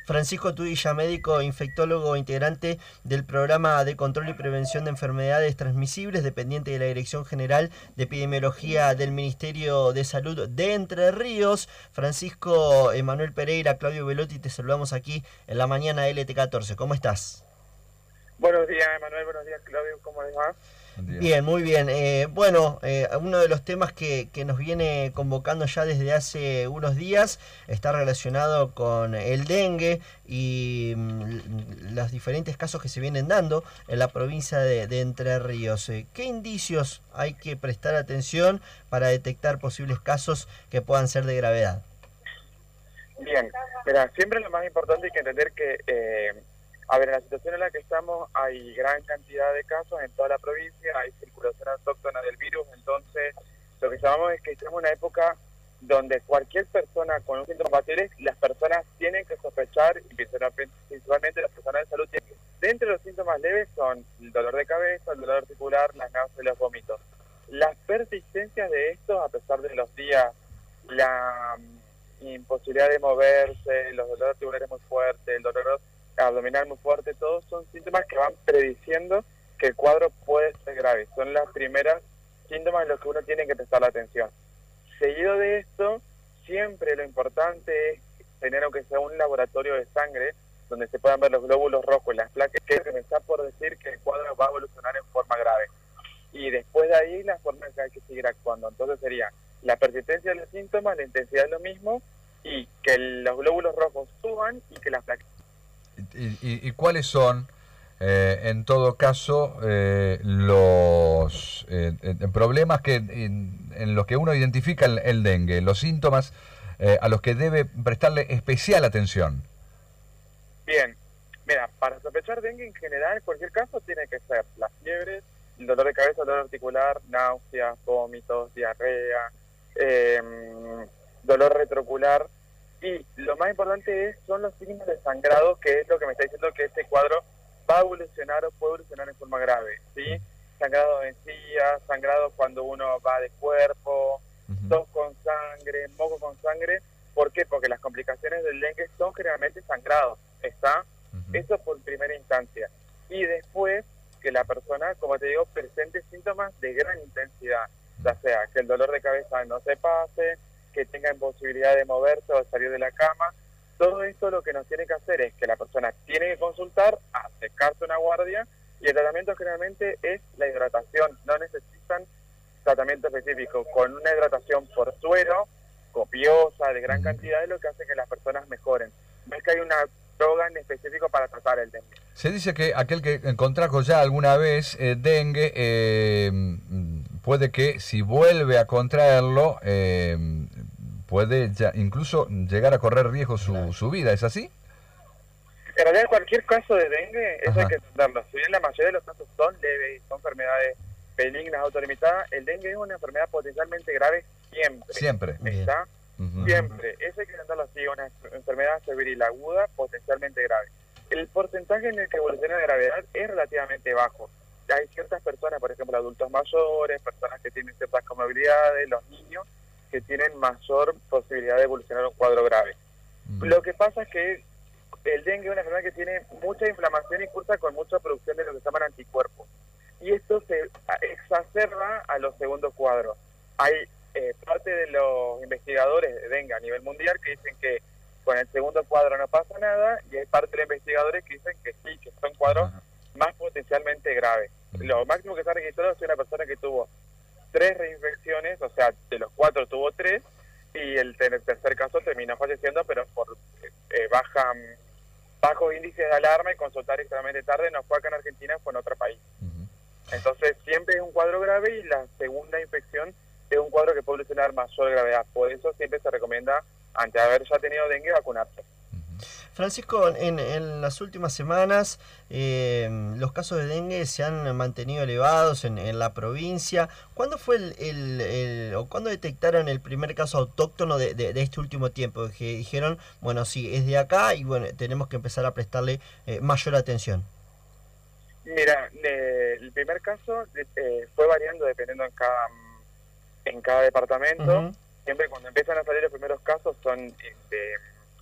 Francisco Tuilla, médico infectólogo integrante del Programa de Control y Prevención de Enfermedades Transmisibles, dependiente de la Dirección General de Epidemiología del Ministerio de Salud de Entre Ríos. Francisco Emanuel Pereira, Claudio Velotti, te saludamos aquí en la mañana LT14. ¿Cómo estás? Buenos días, Emanuel. Buenos días, Claudio. ¿Cómo les va? Bien, muy bien. Uno de los temas que nos viene convocando ya desde hace unos días está relacionado con el dengue y los diferentes casos que se vienen dando en la provincia de Entre Ríos. ¿Qué indicios hay que prestar atención para detectar posibles casos que puedan ser de gravedad? Bien, mira, siempre lo más importante hay que entender que, en la situación en la que estamos hay gran cantidad de casos en toda la provincia, hay circulación autóctona del virus, entonces lo que llamamos es que estamos en una época donde cualquier persona con un síntoma bacteriano, las personas tienen que sospechar, y principalmente las personas de salud, dentro de los síntomas leves son el dolor de cabeza, el dolor articular, las náuseas y los vómitos. Las persistencias de estos, a pesar de los días, la imposibilidad de moverse, los dolores articulares muy fuertes, el dolor abdominal muy fuerte, todos son síntomas que van prediciendo que el cuadro puede ser grave. Son las primeras síntomas en los que uno tiene que prestar la atención. Seguido de esto, siempre lo importante es tener, aunque sea un laboratorio de sangre, donde se puedan ver los glóbulos rojos, las placas, que me está por decir que el cuadro va a evolucionar en forma grave. Y después de ahí, la forma en que hay que seguir actuando. Entonces sería la persistencia de los síntomas, la intensidad es lo mismo, y que los glóbulos rojos suban y que las placas... ¿Y cuáles son, en todo caso, los problemas en los que uno identifica el dengue, los síntomas a los que debe prestarle especial atención? Bien, mira, para sospechar dengue en general, en cualquier caso, tiene que ser las fiebres, el dolor de cabeza, dolor articular, náuseas, vómitos, diarrea, dolor retroocular. Y lo más importante son los signos de sangrado, que es lo que me está diciendo que este cuadro va a evolucionar o puede evolucionar en forma grave, ¿sí? Sangrado de encías, sangrado cuando uno va de cuerpo, tos con sangre, moco con sangre. ¿Por qué? Porque las complicaciones del dengue son generalmente sangrados, ¿está? Eso por primera instancia. Y después que la persona, como te digo, presente síntomas de gran intensidad, ya sea que el dolor de cabeza no se pase, que tenga imposibilidad de moverse o de salir de la cama. Todo esto lo que nos tiene que hacer es que la persona tiene que consultar, acercarse a una guardia, y el tratamiento generalmente es la hidratación. No necesitan tratamiento específico. Con una hidratación por suero, copiosa, de gran cantidad, es lo que hace que las personas mejoren. No es que hay una droga en específico para tratar el dengue. Se dice que aquel que contrajo ya alguna vez dengue, puede que si vuelve a contraerlo, puede ya incluso llegar a correr riesgo su vida, ¿es así? En realidad, cualquier caso de dengue, eso hay que entenderlo. Si bien la mayoría de los casos son leves, son enfermedades benignas, autolimitadas, el dengue es una enfermedad potencialmente grave siempre. Siempre. ¿Está? Siempre. Eso hay que entenderlo así, una enfermedad febril aguda, potencialmente grave. El porcentaje en el que evoluciona la gravedad es relativamente bajo. Hay ciertas personas, por ejemplo, adultos mayores, personas que tienen ciertas comorbilidades, los niños, que tienen mayor posibilidad de evolucionar un cuadro grave. Lo que pasa es que el dengue es una enfermedad que tiene mucha inflamación y cursa con mucha producción de lo que se llaman anticuerpos. Y esto se exacerba a los segundos cuadros. Hay parte de los investigadores de dengue a nivel mundial que dicen que con el segundo cuadro no pasa nada, y hay parte de los investigadores que dicen que sí, que son cuadros más potencialmente graves. Lo máximo que se ha registrado es una persona que tuvo 3 reinfecciones, o sea, de los 4 tuvo 3, y el tercer caso terminó falleciendo, pero por bajos índices de alarma y consultar extremadamente tarde. No fue acá en Argentina, fue en otro país. Entonces siempre es un cuadro grave, y la segunda infección es un cuadro que puede evolucionar mayor gravedad. Por eso siempre se recomienda, antes de haber ya tenido dengue, vacunarse. Francisco, en las últimas semanas los casos de dengue se han mantenido elevados en la provincia. ¿Cuándo fue o cuándo detectaron el primer caso autóctono de este último tiempo? Que dijeron, bueno, sí, es de acá y bueno, tenemos que empezar a prestarle mayor atención. Mira, el primer caso fue variando dependiendo en cada departamento. Siempre cuando empiezan a salir los primeros casos son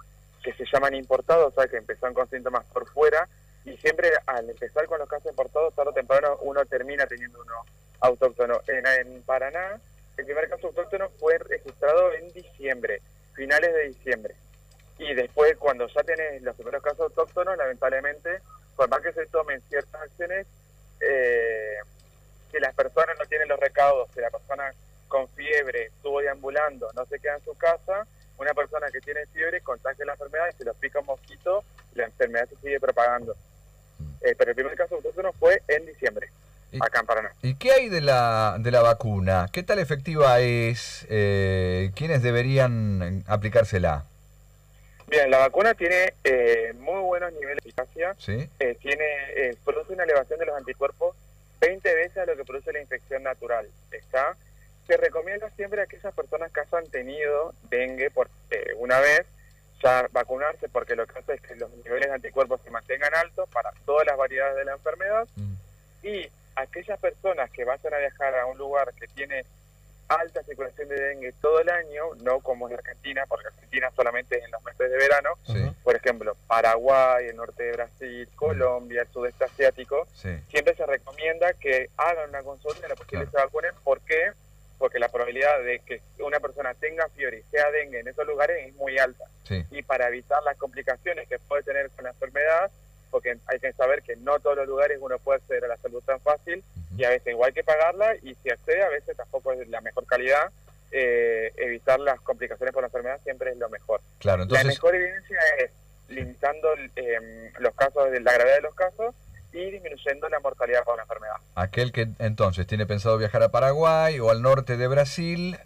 que se llaman importados, o sea, que empezaron con síntomas por fuera, y siempre al empezar con los casos importados, tarde o temprano uno termina teniendo uno autóctono. En Paraná, el primer caso autóctono fue registrado en diciembre, finales de diciembre. Y después, cuando ya tenés los primeros casos autóctonos, lamentablemente, por más que se tomen ciertas acciones, si las personas no tienen los recaudos, si la persona con fiebre estuvo deambulando, no se queda en su casa, una persona que tiene fiebre contagia la enfermedad y se lo pica un mosquito, la enfermedad se sigue propagando. Pero el primer caso autóctono fue en diciembre, acá en Paraná. ¿Y qué hay de la vacuna? ¿Qué tal efectiva es? ¿Quiénes deberían aplicársela? Bien, la vacuna tiene muy buenos niveles de eficacia. ¿Sí? Produce una elevación de los anticuerpos 20 veces a lo que produce la infección natural. Se recomienda siempre a aquellas personas que hayan tenido dengue por una vez ya vacunarse, porque lo que hace es que los niveles de anticuerpos se mantengan altos para todas las variedades de la enfermedad. Y aquellas personas que vayan a viajar a un lugar que tiene alta circulación de dengue todo el año, no como en Argentina, porque Argentina solamente es en los meses de verano, por ejemplo, Paraguay, el norte de Brasil, Colombia, el sudeste asiático, siempre se recomienda que hagan una consulta y la posible se vacunen. ¿Por qué? Porque la probabilidad de que una persona tenga fiebre y sea dengue en esos lugares es muy alta. Y para evitar las complicaciones que puede tener con la enfermedad, porque hay que saber que no todos los lugares uno puede acceder a la salud tan fácil, y a veces igual hay que pagarla, y si accede a veces tampoco es la mejor calidad. Evitar las complicaciones por la enfermedad siempre es lo mejor. Claro, entonces... La mejor evidencia es limitando los casos, la gravedad de los casos, y disminuyendo la mortalidad por la enfermedad. Aquel que entonces tiene pensado viajar a Paraguay o al norte de Brasil,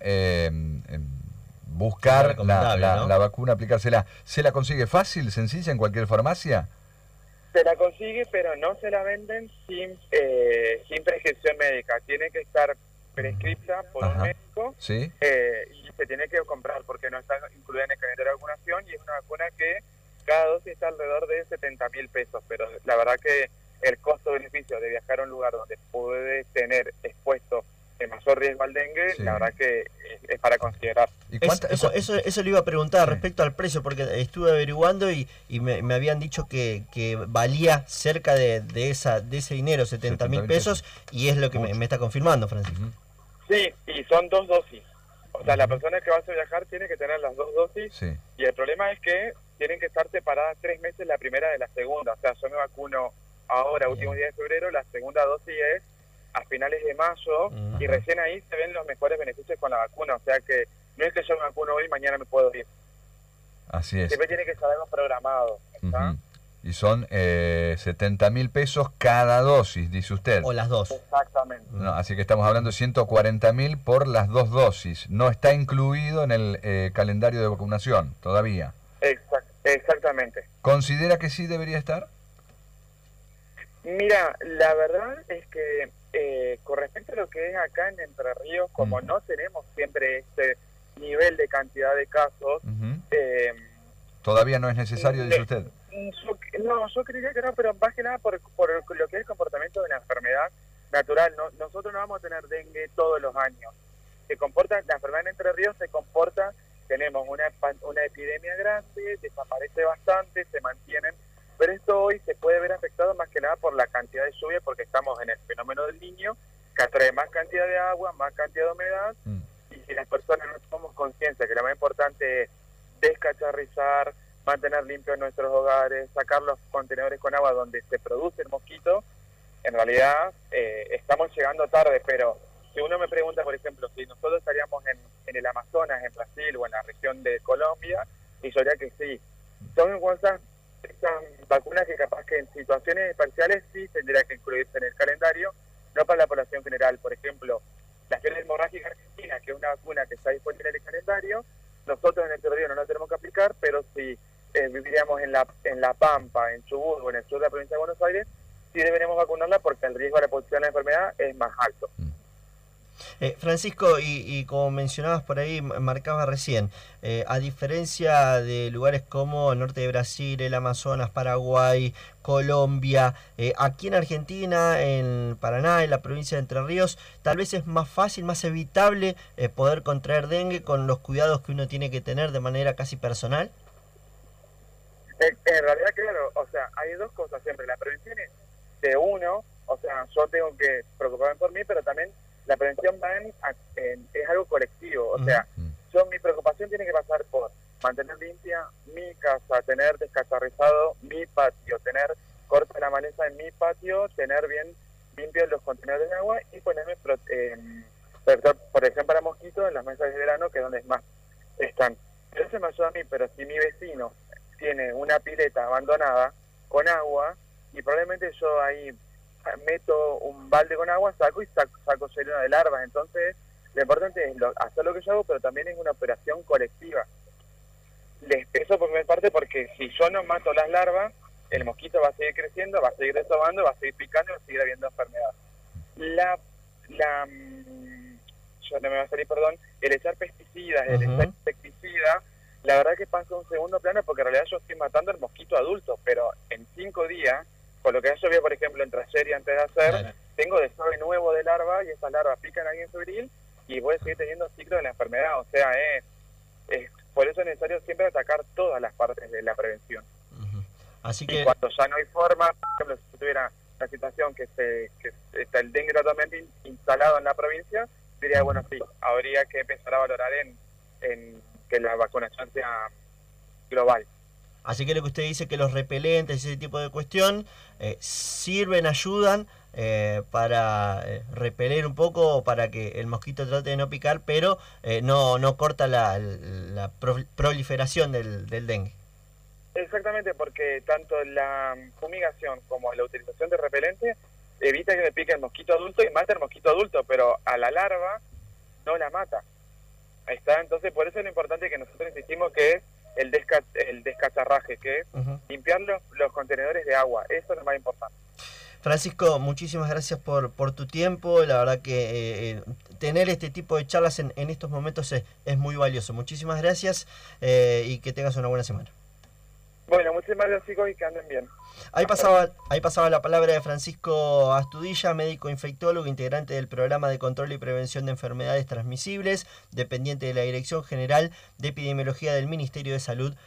buscar la vacuna, aplicársela. ¿Se la consigue fácil, sencilla, en cualquier farmacia? Se la consigue, pero no se la venden sin prescripción médica. Tiene que estar prescripta por un médico, y se tiene que comprar porque no está incluida en el calendario de vacunación, y es una vacuna que cada dosis está alrededor de 70.000 pesos, pero la verdad que el costo-beneficio de viajar a un lugar donde puede tener expuesto el mayor riesgo al dengue, la verdad que es para considerar. Eso le iba a preguntar respecto al precio, porque estuve averiguando y me habían dicho que valía cerca de ese dinero, 70.000 pesos, y es lo que me está confirmando, Francisco. Sí, y son 2 dosis. O sea, la persona que va a viajar tiene que tener las 2 dosis, y el problema es que tienen que estar separadas 3 meses la primera de la segunda. O sea, yo me vacuno ahora, últimos días de febrero, la segunda dosis es a finales de mayo, y recién ahí se ven los mejores beneficios con la vacuna. O sea que no es que yo me vacuno hoy y mañana me puedo ir. Así es. Siempre tiene que estar algo programado. Y son 70.000 pesos cada dosis, dice usted. O las dos. Exactamente. No, así que estamos hablando de 140.000 por las 2 dosis. No está incluido en el calendario de vacunación todavía. Exactamente. ¿Considera que sí debería estar? Mira, la verdad es que con respecto a lo que es acá en Entre Ríos, como no tenemos siempre este nivel de cantidad de casos... ¿Todavía no es necesario, dice usted? Yo creía que no, pero más que nada por lo que es el comportamiento de la enfermedad natural. Nosotros no vamos a tener dengue todos los años. La enfermedad en Entre Ríos se comporta, tenemos una epidemia grande, desaparece bastante, se mantienen, pero esto hoy se puede ver afectado más que nada por la cantidad de lluvia, porque estamos en el fenómeno del Niño, que atrae más cantidad de agua, más cantidad de humedad, y si las personas no tomamos conciencia que lo más importante es descacharrizar, mantener limpios nuestros hogares, sacar los contenedores con agua donde se produce el mosquito, en realidad estamos llegando tarde. Pero si uno me pregunta, por ejemplo, si nosotros estaríamos en el Amazonas, en Brasil o en la región de Colombia, y yo diría que sí. Son cosas, estas vacunas que capaz que en situaciones parciales sí tendría que incluirse en el calendario, no para la población general. Por ejemplo, la fiebre hemorrágica argentina, que es una vacuna que está disponible en el calendario, nosotros en el Entre Ríos no la tenemos que aplicar, pero si viviríamos en La Pampa, en Chubut o en el sur de la provincia de Buenos Aires, sí deberíamos vacunarla porque el riesgo de la posición de la enfermedad es más alto. Francisco, y como mencionabas por ahí, marcabas recién, a diferencia de lugares como el norte de Brasil, el Amazonas, Paraguay, Colombia, aquí en Argentina, en Paraná, en la provincia de Entre Ríos, tal vez es más fácil, más evitable poder contraer dengue con los cuidados que uno tiene que tener de manera casi personal. En realidad, claro, o sea, hay dos cosas siempre. La prevención es de uno, o sea, yo tengo que preocuparme por mí, pero también la prevención va es algo colectivo. O sea, mi preocupación tiene que pasar por mantener limpia mi casa, tener descacharrizado mi patio, tener corta la maleza en mi patio, tener bien limpios los contenedores de agua y ponerme protector, por ejemplo, para mosquitos en las mesas de verano, que es donde más están. Pero eso me ayuda a mí, pero si mi vecino tiene una pileta abandonada con agua y probablemente yo ahí meto un balde con agua, saco lleno de larvas. Entonces, lo importante es hacer lo que yo hago, pero también es una operación colectiva. Eso por mi parte, porque si yo no mato las larvas, el mosquito va a seguir creciendo, va a seguir desobando, va a seguir picando y va a seguir habiendo enfermedad. Yo no me va a salir, perdón, el echar pesticidas, el echar insecticidas, la verdad que pasa a un segundo plano porque en realidad yo estoy matando al mosquito adulto, pero en 5 días, por lo que yo vi, por ejemplo, entre ayer y antes de hacer, tengo desove nuevo de larva y esas larvas pican a alguien febril y voy a seguir teniendo ciclo de la enfermedad. O sea, por eso es necesario siempre atacar todas las partes de la prevención. Así y que cuando ya no hay forma, por ejemplo, si tuviera la situación que está el dengue totalmente instalado en la provincia, diría, bueno, sí, habría que empezar a valorar en que la vacunación sea global. Así que lo que usted dice, que los repelentes y ese tipo de cuestión sirven, ayudan para repeler un poco, para que el mosquito trate de no picar, pero no corta la proliferación del dengue. Exactamente, porque tanto la fumigación como la utilización de repelente evita que me pique el mosquito adulto y mata el mosquito adulto, pero a la larva no la mata. Ahí está, entonces por eso es lo importante que nosotros insistimos que es el descacharraje, que es limpiar los contenedores de agua. Eso es lo más importante. Francisco, muchísimas gracias por tu tiempo. La verdad que tener este tipo de charlas en estos momentos es muy valioso. Muchísimas gracias y que tengas una buena semana. Bueno, muchísimas gracias, chicos, y que anden bien. Ahí pasaba la palabra de Francisco Astudilla, médico infectólogo, integrante del Programa de Control y Prevención de Enfermedades Transmisibles, dependiente de la Dirección General de Epidemiología del Ministerio de Salud